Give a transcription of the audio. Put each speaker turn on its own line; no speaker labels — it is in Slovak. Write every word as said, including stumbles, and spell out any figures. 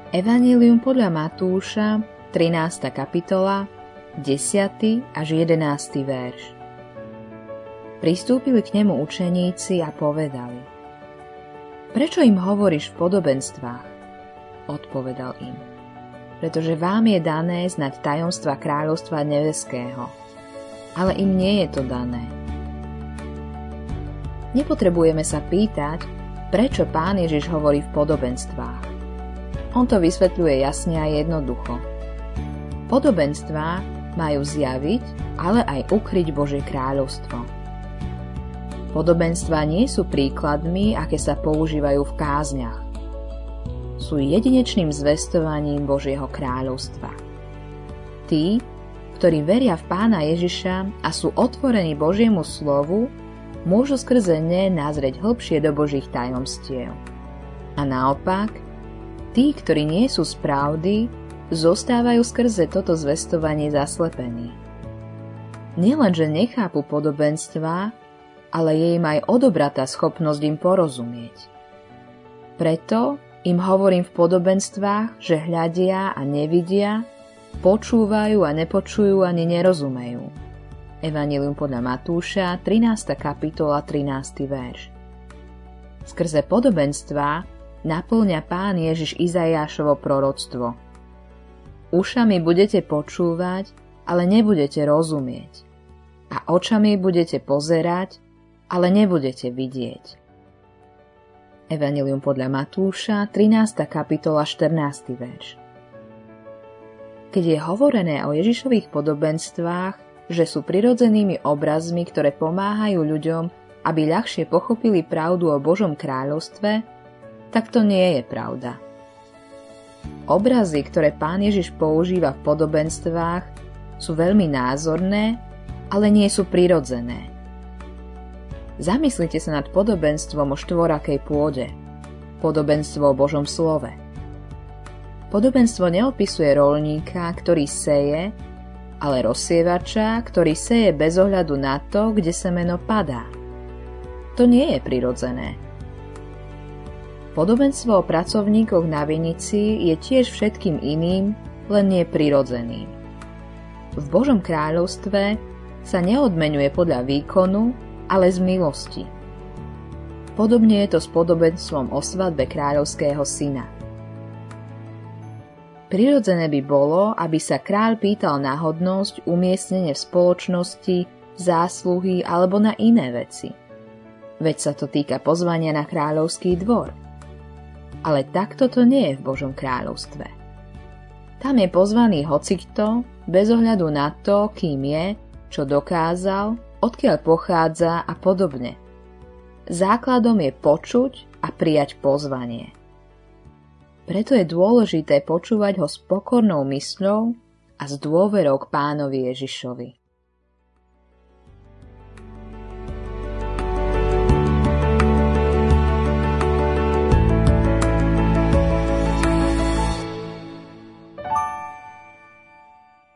Evanjelium podľa Matúša, trinásta kapitola, desiaty až jedenásty verš. Pristúpili k nemu učeníci a povedali: Prečo im hovoríš v podobenstvách? Odpovedal im: Pretože vám je dané znať tajomstva kráľovstva nebeského, ale im nie je to dané. Nepotrebujeme sa pýtať, prečo Pán Ježiš hovorí v podobenstvách. On to vysvetľuje jasne a jednoducho. Podobenstvá majú zjaviť, ale aj ukryť Božie kráľovstvo. Podobenstvá nie sú príkladmi, aké sa používajú v kázniach. Sú jedinečným zvestovaním Božieho kráľovstva. Tí, ktorí veria v Pána Ježiša a sú otvorení Božiemu slovu, môžu skrze ne nazrieť hlbšie do Božích tajomstiev. A naopak, tí, ktorí nie sú z pravdy, zostávajú skrze toto zvestovanie zaslepení. Nielenže nechápu podobenstvá, ale je im aj odobratá schopnosť im porozumieť. Preto im hovorím v podobenstvách, že hľadia a nevidia, počúvajú a nepočujú ani nerozumejú. Evanjelium podľa Matúša, trinásta kapitola, trinásty verš. Skrze podobenstvá napĺňa Pán Ježiš Izaiášovo proroctvo. Ušami budete počúvať, ale nebudete rozumieť. A očami budete pozerať, ale nebudete vidieť. Evanjelium podľa Matúša, trinásta kapitola, štrnásty verš. Keď je hovorené o Ježišových podobenstvách, že sú prirodzenými obrazmi, ktoré pomáhajú ľuďom, aby ľahšie pochopili pravdu o Božom kráľovstve, tak to nie je pravda. Obrazy, ktoré Pán Ježiš používa v podobenstvách, sú veľmi názorné, ale nie sú prirodzené. Zamyslite sa nad podobenstvom o štvorakej pôde, podobenstvo o Božom slove. Podobenstvo neopisuje roľníka, ktorý seje, ale rozsievača, ktorý seje bez ohľadu na to, kde semeno padá. To nie je prirodzené. Podobenstvo o pracovníkoch na vinici je tiež všetkým iným, len nie prirodzeným. V Božom kráľovstve sa neodmeňuje podľa výkonu, ale z milosti. Podobne je to s podobenstvom o svadbe kráľovského syna. Prirodzené by bolo, aby sa kráľ pýtal na hodnosť, umiestnenie v spoločnosti, zásluhy alebo na iné veci. Veď sa to týka pozvania na kráľovský dvor. Ale takto to nie je v Božom kráľovstve. Tam je pozvaný hocikto, bez ohľadu na to, kým je, čo dokázal, odkiaľ pochádza a podobne. Základom je počuť a prijať pozvanie. Preto je dôležité počúvať ho s pokornou mysľou a s dôverou k Pánovi Ježišovi.